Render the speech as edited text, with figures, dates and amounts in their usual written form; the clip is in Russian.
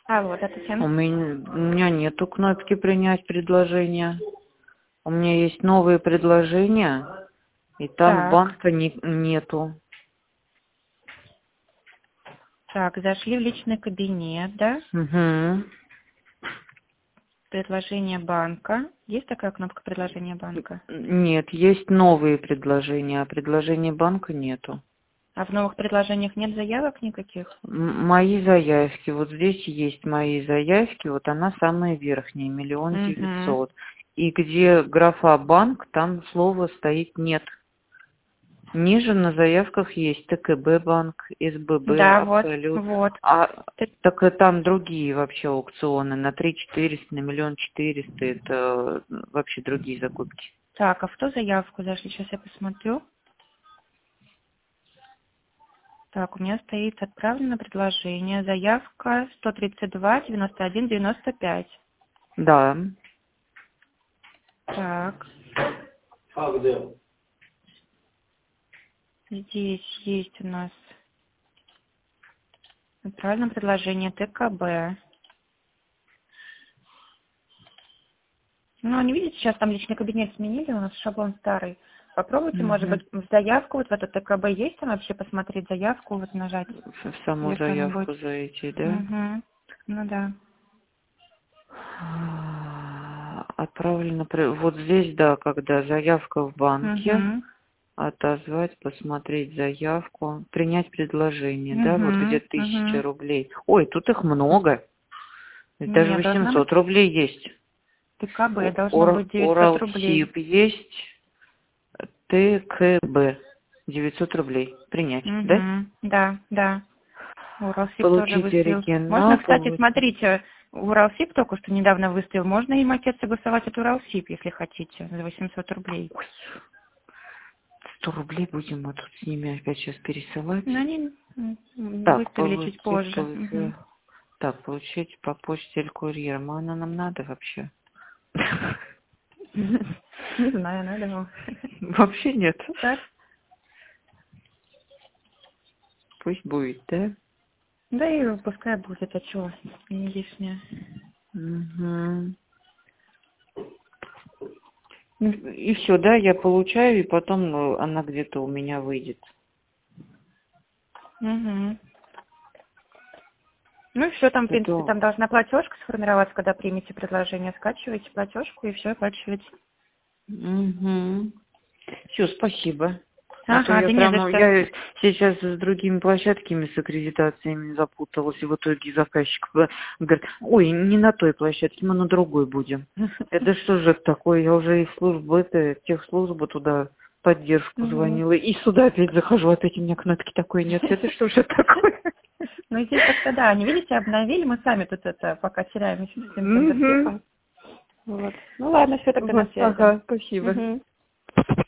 Алло, да, У Татьяна? меня нету кнопки принять предложение. У меня есть новые предложения, и там Так, банка нету. так, зашли в личный кабинет, да? Угу. Предложение банка. Есть такая кнопка предложения банка? Нет, есть новые предложения, а предложений банка нету. А в новых предложениях нет заявок никаких? Мои заявки, вот здесь есть мои заявки, вот она самая верхняя, 1 900 000. Угу. И где графа банк, там слова стоит нет. Ниже на заявках есть ТКБ банк, СББ, Да, вот, Абсолют. вот. А Т- так и там другие вообще аукционы на 3 400, на 1 400 000. Это вообще другие закупки. Так, а в ту заявку зашли? Сейчас я посмотрю. Так, у меня стоит отправлено предложение. Заявка 132 91 95. Да. Так, здесь есть у нас отправлено предложение ТКБ. Ну, не видите, сейчас там личный кабинет сменили, у нас шаблон старый. Попробуйте, может Мгм. быть, в заявку, вот в эту ТКБ есть там вообще посмотреть заявку, вот нажать В саму или заявку что-нибудь. зайти, да? Угу. Ну да. Отправлено. Вот здесь, да, когда заявка в банке, Угу. отозвать, посмотреть заявку, принять предложение, да, вот где Угу. 1000 Угу. рублей. Ой, тут их много. Даже Нет, должна быть 800 рублей есть. ТКБ, должно быть 900 рублей. Уралсиб есть, ТКБ 900 рублей. Принять, да? Угу. Да, да. Уралсиб тоже Получить выставил. Можно, оригинал, кстати, смотрите, Уралсиб только что недавно выставил. Можно им отец согласовать от Уралсиб, если хотите, за 800 рублей. Ой, 100 рублей будем мы тут с ними опять сейчас пересылать. Но они Так, выставили чуть позже. Угу. так, получить по почте или курьером. А она нам надо вообще? Не знаю, надо вам. Вообще нет. Так? Пусть будет, да? Да и пускай будет, а чего, не лишнее. Угу. И все, да, я получаю, и потом она где-то у меня выйдет. Угу. Ну и все, там, в принципе, Это... там должна платежка сформироваться, когда примете предложение. Скачиваете платежку и все, оплачиваете. Угу. Все, спасибо. А то Ага, я да не за прямо, что. я сейчас с другими площадками, с аккредитациями запуталась, и в итоге заказчик говорит, ой, не на той площадке, мы на другой будем. Это что же такое? Я уже из службы, техслужбы туда поддержку Мгм. звонила, и сюда опять захожу, опять у меня кнопки такой нет. Это что же такое? Ну, здесь как-то, да, не видите, обновили, мы сами тут это пока теряемся с этим Мгм. тендерфиком. Вот. Ну ладно, все тогда на Вот, связи. ага, спасибо. Мгм.